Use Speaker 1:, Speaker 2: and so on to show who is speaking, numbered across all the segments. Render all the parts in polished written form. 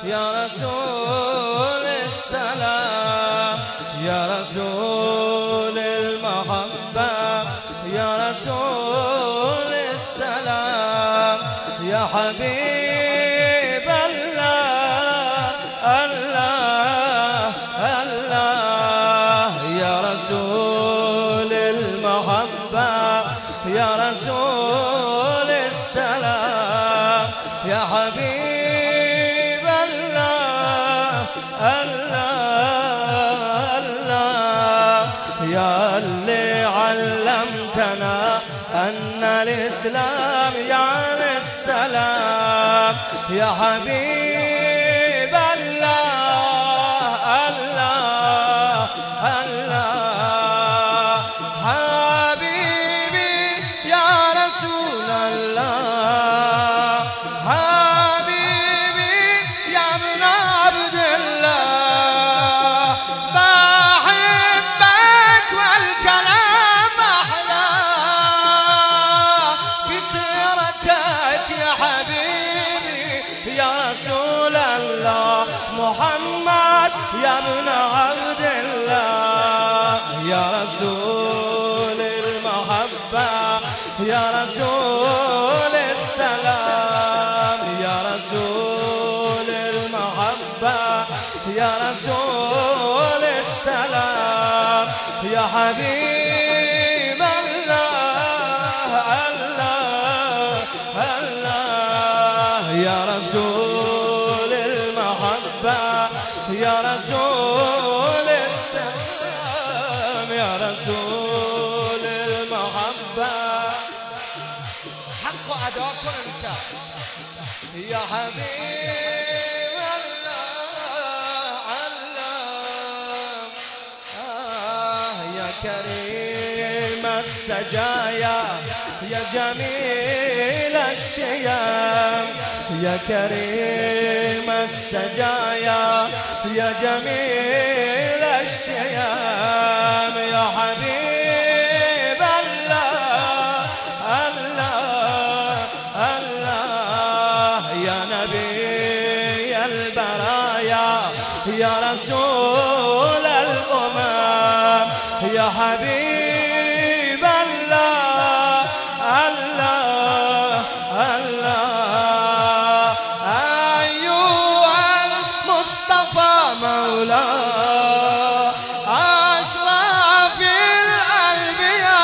Speaker 1: یا رسول السلام یا رسول المحبة یا رسول السلام یا حبیب الله الله الله یا رسول المحبة یا رسول السلام یا حبیب الله الله الله یا اللي علمتنا أن الإسلام يعني السلام يا حبيب الله الله الله حبيبي يا رسول الله حبيبي يا ابن عبد الله بحبك والكلام أحلى في سيرتك يا حبيبي يا رسول الله محمد يا ابن عبد الله يا رسول المحبة يا رسول السلام يا رسول المحبة يا رسول السلام يا حبيب الله الله الله يا رسول المحبة يا رسول السلام يا رسول المحبة حق أدا کن امشب يا حبيب الله الله يا كريم السجايا يا جميل الشيام يا كريم السجايا يا جميل الشيام يا حبيب الله الله الله يا نبي البرايا يا رسول الأمم يا حبيب الله الله الله أيها المصطفى مولاه أشرف القلب يا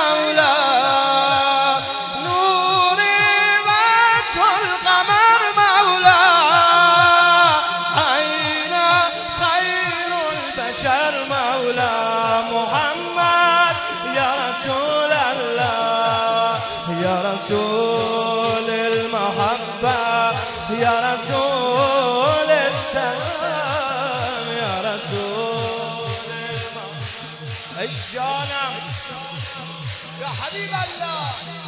Speaker 1: مولاه نور وجه القمر مولاه أين خير البشر مولاه محمد يا رسول الله يا رسول المحبة يا رسول السلام يا رسول المحبة أي جانم
Speaker 2: يا حبيب الله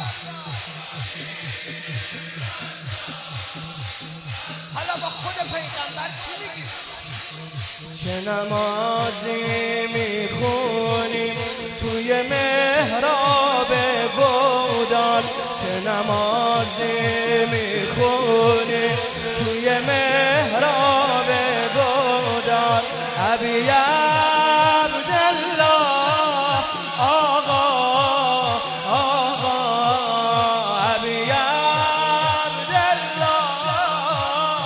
Speaker 2: حالا با خود پیغمبر چی میگی؟
Speaker 1: چه نمازی میخونیم توی محراب گودال چه نمازی میخونیم توی محراب گودال ابی عبدالله آقا آقا ابی عبدالله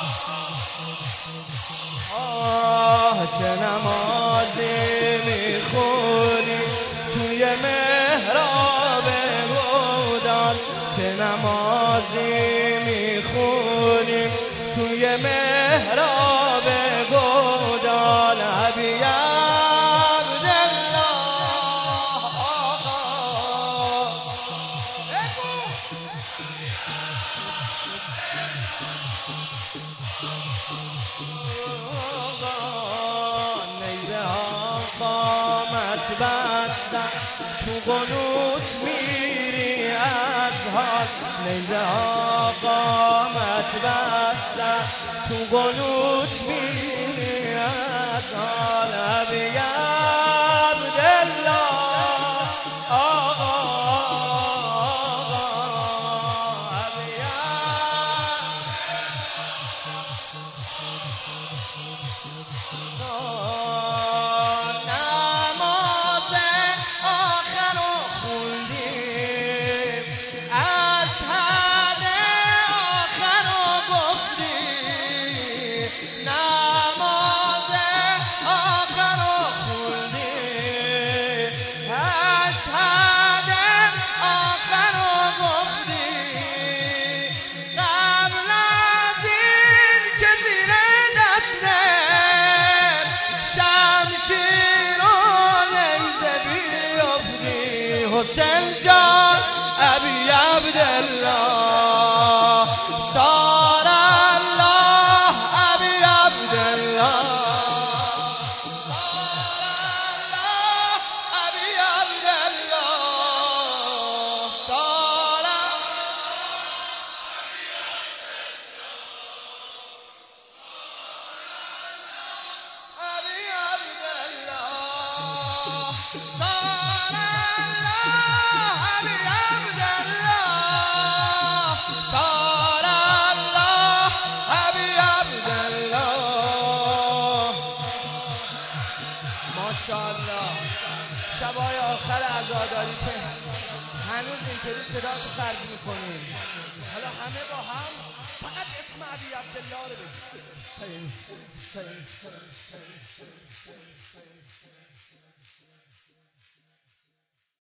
Speaker 1: چه نمازی میخونی توی محراب گودال چه نمازی میخونی توی محراب گودال ابی عبدالله آقا نیزه ها قامت بستن تو قنوت میری از حال نیزه ها قامت بستن تو قنوت میری از حال ابی عبدالله آقا ابی حسین جان ابی عبدالله صار الله ابی عبدالله ماشاءالله شبای آخر عزاداری که هنوز اینطوری صدا تو خرج میکنیم. حالا همه با هم فقط اسم ابی عبدالله رو بگید.